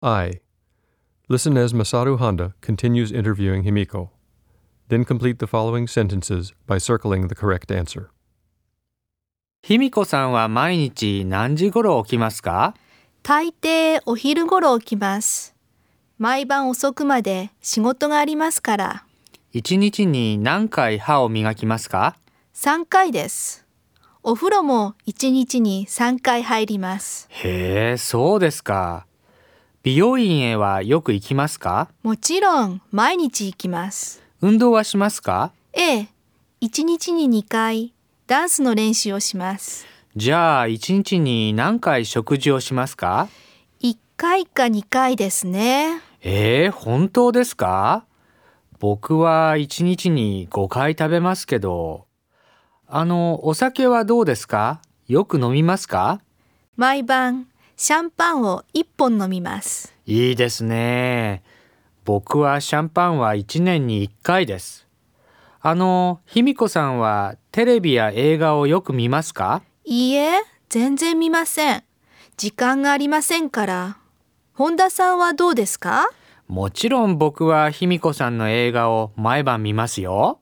I. Listen as Masaru Honda continues interviewing Himiko. Then complete the following sentences by circling the correct answer. ひみこさんは毎日何時頃起きますか？ 大抵お昼頃起きます。毎晩遅くまで仕事がありますから。 一日に何回歯を磨きますか ？3回です。お風呂も1日に3回入ります。 へえ、そうですか。美容院へはよく行きますか？ もちろん毎日行きます。 運動はしますか？ ええ、1日に2回ダンスの練習をします。 じゃあ1日に何回食事をしますか ？1回か2回ですね。 本当ですか？僕は1日に5回食べますけど。お酒はどうですか？よく飲みますか？ 毎晩シャンパンを1本飲みます。 いいですね。僕はシャンパンは1年に1回です。ひみこさんはテレビや映画をよく見ますか？ いいえ、全然見ません。時間がありませんから。本田さんはどうですか？ もちろん僕はひみこさんの映画を毎晩見ますよ。